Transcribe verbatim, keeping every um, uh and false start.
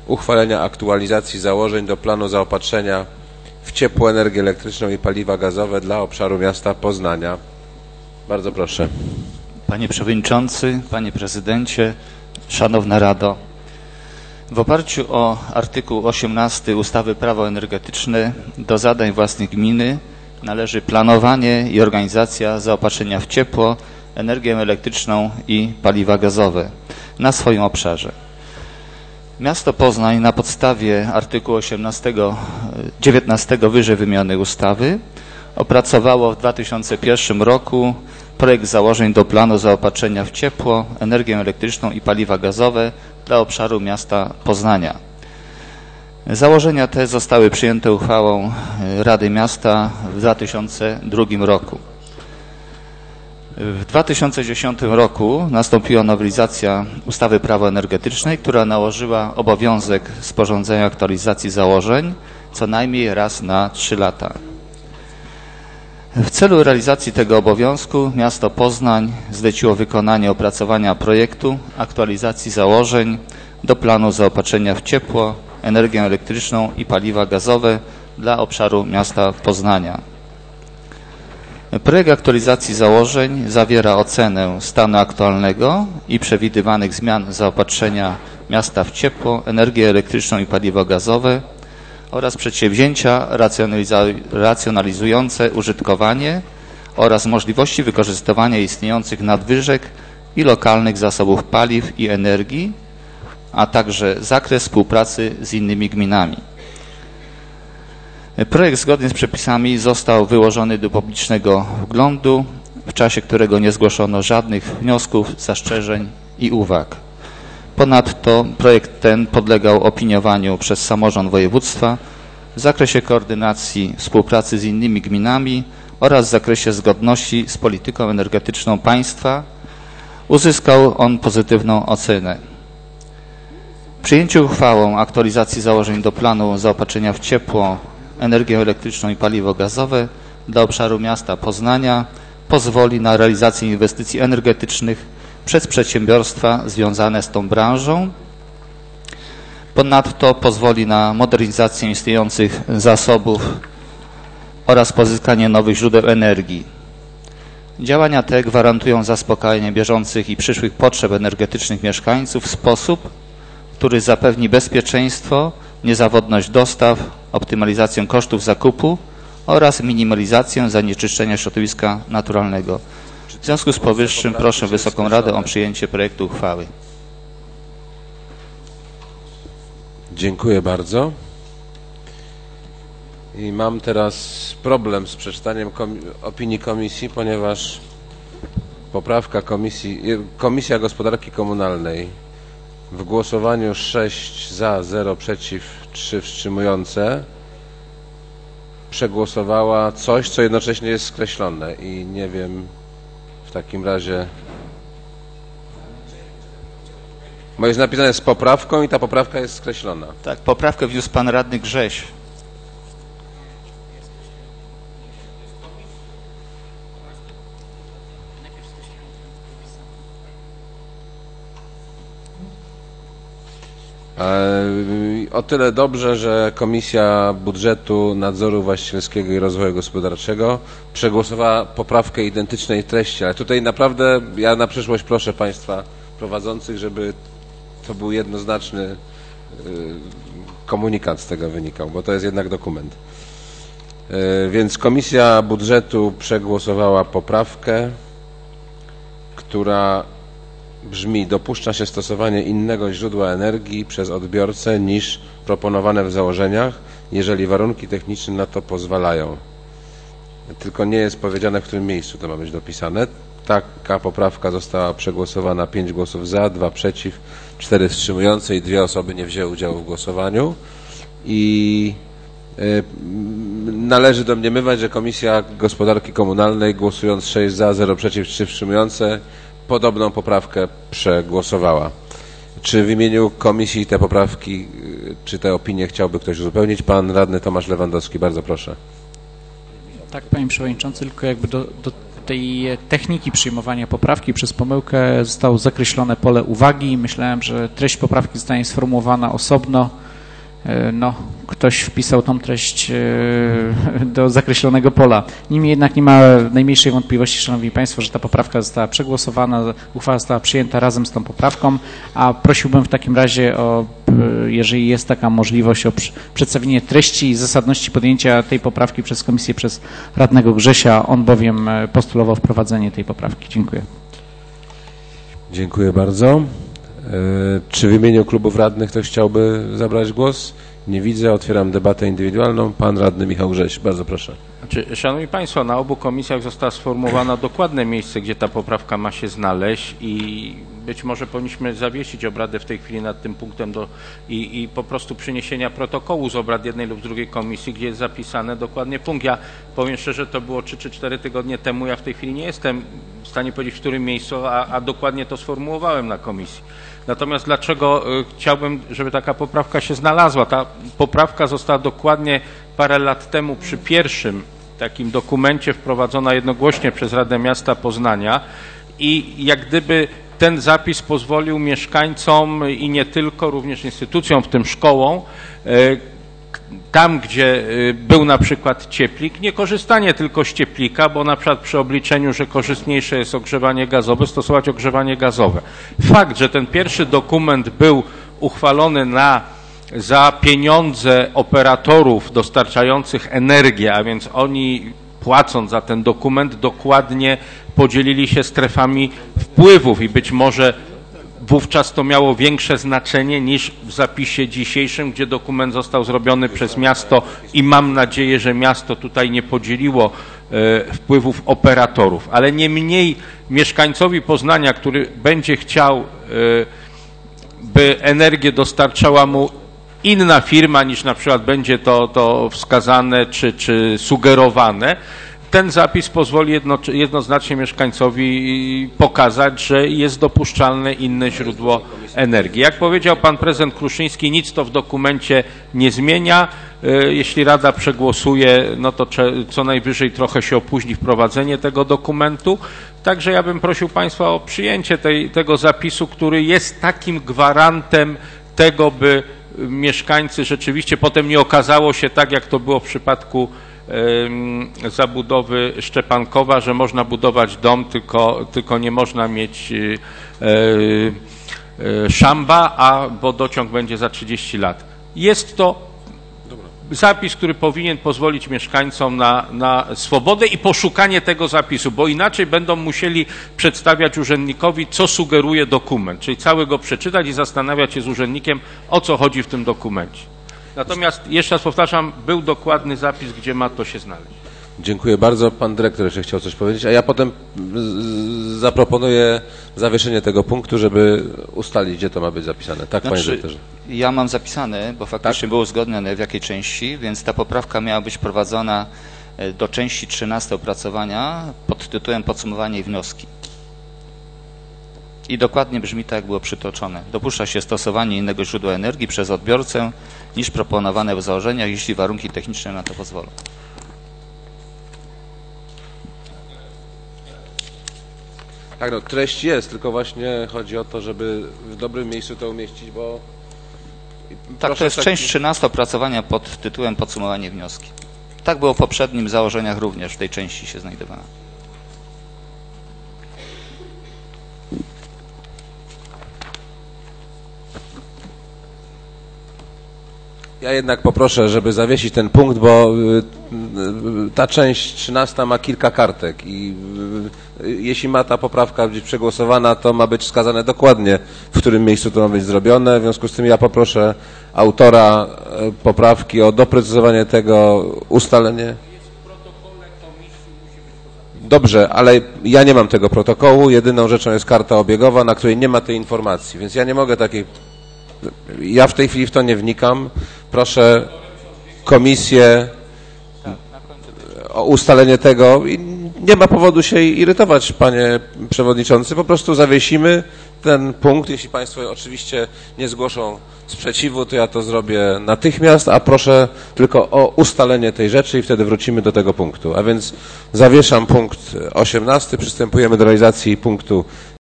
uchwalenia aktualizacji założeń do planu zaopatrzenia w ciepło, energię elektryczną i paliwa gazowe dla obszaru miasta Poznania. Bardzo proszę. Panie Przewodniczący, Panie Prezydencie, Szanowna Rado. W oparciu o artykuł osiemnasty ustawy Prawo energetyczne do zadań własnych gminy należy planowanie i organizacja zaopatrzenia w ciepło, energię elektryczną i paliwa gazowe na swoim obszarze. Miasto Poznań na podstawie artykułu osiemnastego, dziewiętnastego wyżej wymienionej ustawy opracowało w dwa tysiące pierwszym roku projekt założeń do planu zaopatrzenia w ciepło, energię elektryczną i paliwa gazowe dla obszaru miasta Poznania. Założenia te zostały przyjęte uchwałą Rady Miasta w dwa tysiące drugim roku. W dwa tysiące dziesiątym roku nastąpiła nowelizacja ustawy Prawo energetyczne, która nałożyła obowiązek sporządzenia aktualizacji założeń co najmniej raz na trzy lata. W celu realizacji tego obowiązku miasto Poznań zleciło wykonanie opracowania projektu aktualizacji założeń do planu zaopatrzenia w ciepło, energię elektryczną i paliwa gazowe dla obszaru miasta Poznania. Projekt aktualizacji założeń zawiera ocenę stanu aktualnego i przewidywanych zmian zaopatrzenia miasta w ciepło, energię elektryczną i paliwo gazowe oraz przedsięwzięcia racjonalizujące użytkowanie oraz możliwości wykorzystywania istniejących nadwyżek i lokalnych zasobów paliw i energii, a także zakres współpracy z innymi gminami. Projekt zgodnie z przepisami został wyłożony do publicznego wglądu, w czasie którego nie zgłoszono żadnych wniosków, zastrzeżeń i uwag. Ponadto projekt ten podlegał opiniowaniu przez samorząd województwa w zakresie koordynacji współpracy z innymi gminami oraz w zakresie zgodności z polityką energetyczną państwa. Uzyskał on pozytywną ocenę. Przyjęcie uchwałą aktualizacji założeń do planu zaopatrzenia w ciepło, energię elektryczną i paliwo gazowe dla obszaru miasta Poznania pozwoli na realizację inwestycji energetycznych przez przedsiębiorstwa związane z tą branżą. Ponadto pozwoli na modernizację istniejących zasobów oraz pozyskanie nowych źródeł energii. Działania te gwarantują zaspokajanie bieżących i przyszłych potrzeb energetycznych mieszkańców w sposób, który zapewni bezpieczeństwo, niezawodność dostaw, optymalizację kosztów zakupu oraz minimalizację zanieczyszczenia środowiska naturalnego. W związku z powyższym proszę Wysoką Radę o przyjęcie projektu uchwały. Dziękuję bardzo. I mam teraz problem z przeczytaniem komi opinii komisji, ponieważ poprawka komisji, Komisja Gospodarki Komunalnej w głosowaniu sześć za, zero przeciw, trzy wstrzymujące przegłosowała coś, co jednocześnie jest skreślone i nie wiem w takim razie. Bo jest napisane z poprawką i ta poprawka jest skreślona. Tak, poprawkę wniósł pan radny Grześ. O tyle dobrze, że Komisja Budżetu, Nadzoru Właścicielskiego i Rozwoju Gospodarczego przegłosowała poprawkę identycznej treści, ale tutaj naprawdę ja na przyszłość proszę Państwa prowadzących, żeby to był jednoznaczny komunikat z tego wynikał, bo to jest jednak dokument. Więc Komisja Budżetu przegłosowała poprawkę, która brzmi: dopuszcza się stosowanie innego źródła energii przez odbiorcę niż proponowane w założeniach, jeżeli warunki techniczne na to pozwalają. Tylko nie jest powiedziane, w którym miejscu to ma być dopisane. Taka poprawka została przegłosowana: pięć głosów za, dwa przeciw, cztery wstrzymujące i dwie osoby nie wzięły udziału w głosowaniu. I y, należy domniemywać, że Komisja Gospodarki Komunalnej, głosując sześć za, zero przeciw, trzy wstrzymujące, podobną poprawkę przegłosowała. Czy w imieniu komisji te poprawki, czy te opinie chciałby ktoś uzupełnić? Pan radny Tomasz Lewandowski, bardzo proszę. Tak, panie przewodniczący, tylko jakby do, do, tej techniki przyjmowania poprawki przez pomyłkę zostało zakreślone pole uwagi. Myślałem, że treść poprawki zostanie sformułowana osobno. No, ktoś wpisał tą treść do zakreślonego pola. Niemniej jednak nie ma najmniejszej wątpliwości, Szanowni Państwo, że ta poprawka została przegłosowana, uchwała została przyjęta razem z tą poprawką, a prosiłbym w takim razie o, jeżeli jest taka możliwość, o przedstawienie treści i zasadności podjęcia tej poprawki przez komisję, przez radnego Grzesia. On bowiem postulował wprowadzenie tej poprawki. Dziękuję. Dziękuję bardzo. Czy w imieniu klubów radnych ktoś chciałby zabrać głos? Nie widzę. Otwieram debatę indywidualną. Pan radny Michał Grześ. Bardzo proszę. Znaczy, Szanowni Państwo, na obu komisjach zostało sformułowane dokładne miejsce, gdzie ta poprawka ma się znaleźć i być może powinniśmy zawiesić obrady w tej chwili nad tym punktem do, i, i po prostu przyniesienia protokołu z obrad jednej lub drugiej komisji, gdzie jest zapisane dokładnie punkt. Ja powiem szczerze, to było trzy czy cztery tygodnie temu. Ja w tej chwili nie jestem w stanie powiedzieć, w którym miejscu, a, a dokładnie to sformułowałem na komisji. Natomiast dlaczego y, chciałbym, żeby taka poprawka się znalazła? Ta poprawka została dokładnie parę lat temu przy pierwszym takim dokumencie wprowadzona jednogłośnie przez Radę Miasta Poznania i jak gdyby ten zapis pozwolił mieszkańcom i nie tylko, również instytucjom, w tym szkołom, y, tam, gdzie był na przykład cieplik, nie korzystanie tylko z cieplika, bo na przykład przy obliczeniu, że korzystniejsze jest ogrzewanie gazowe, stosować ogrzewanie gazowe. Fakt, że ten pierwszy dokument był uchwalony na, za pieniądze operatorów dostarczających energię, a więc oni płacąc za ten dokument dokładnie podzielili się strefami wpływów i być może wówczas to miało większe znaczenie niż w zapisie dzisiejszym, gdzie dokument został zrobiony przez miasto i mam nadzieję, że miasto tutaj nie podzieliło e, wpływów operatorów. Ale nie mniej mieszkańcowi Poznania, który będzie chciał, e, by energię dostarczała mu inna firma niż na przykład będzie to, to wskazane czy, czy sugerowane, ten zapis pozwoli jedno, jednoznacznie mieszkańcowi pokazać, że jest dopuszczalne inne źródło energii. Jak powiedział pan prezydent Kruszyński, nic to w dokumencie nie zmienia. Jeśli Rada przegłosuje, no to co najwyżej trochę się opóźni wprowadzenie tego dokumentu. Także ja bym prosił państwa o przyjęcie tej, tego zapisu, który jest takim gwarantem tego, by mieszkańcy rzeczywiście potem nie okazało się tak, jak to było w przypadku zabudowy Szczepankowa, że można budować dom, tylko, tylko nie można mieć szamba, a wodociąg będzie za trzydzieści lat. Jest to zapis, który powinien pozwolić mieszkańcom na, na swobodę i poszukanie tego zapisu, bo inaczej będą musieli przedstawiać urzędnikowi, co sugeruje dokument, czyli cały go przeczytać i zastanawiać się z urzędnikiem, o co chodzi w tym dokumencie. Natomiast jeszcze raz powtarzam, był dokładny zapis, gdzie ma to się znaleźć. Dziękuję bardzo. Pan dyrektor jeszcze chciał coś powiedzieć, a ja potem zaproponuję zawieszenie tego punktu, żeby ustalić, gdzie to ma być zapisane. Tak, znaczy, panie dyrektorze. Ja mam zapisane, bo faktycznie tak? było uzgodnione w jakiej części, więc ta poprawka miała być prowadzona do części trzynastej opracowania pod tytułem Podsumowanie i wnioski. I dokładnie brzmi tak, jak było przytoczone. Dopuszcza się stosowanie innego źródła energii przez odbiorcę niż proponowane w założeniach, jeśli warunki techniczne na to pozwolą. Tak, no treść jest, tylko właśnie chodzi o to, żeby w dobrym miejscu to umieścić, bo... Tak, to jest tak... część trzynasta opracowania pod tytułem Podsumowanie wnioski. Tak było w poprzednim założeniach również, w tej części się znajdowała. Ja jednak poproszę, żeby zawiesić ten punkt, bo ta część trzynasta ma kilka kartek i jeśli ma ta poprawka być przegłosowana, to ma być wskazane dokładnie, w którym miejscu to ma być zrobione. W związku z tym ja poproszę autora poprawki o doprecyzowanie tego, ustalenie. Dobrze, ale ja nie mam tego protokołu. Jedyną rzeczą jest karta obiegowa, na której nie ma tej informacji, więc ja nie mogę takiej... Ja w tej chwili w to nie wnikam. Proszę komisję o ustalenie tego. I nie ma powodu się irytować, panie przewodniczący. Po prostu zawiesimy ten punkt. Jeśli Państwo oczywiście nie zgłoszą sprzeciwu, to ja to zrobię natychmiast, a proszę tylko o ustalenie tej rzeczy i wtedy wrócimy do tego punktu. A więc zawieszam punkt osiemnasty, przystępujemy do realizacji punktu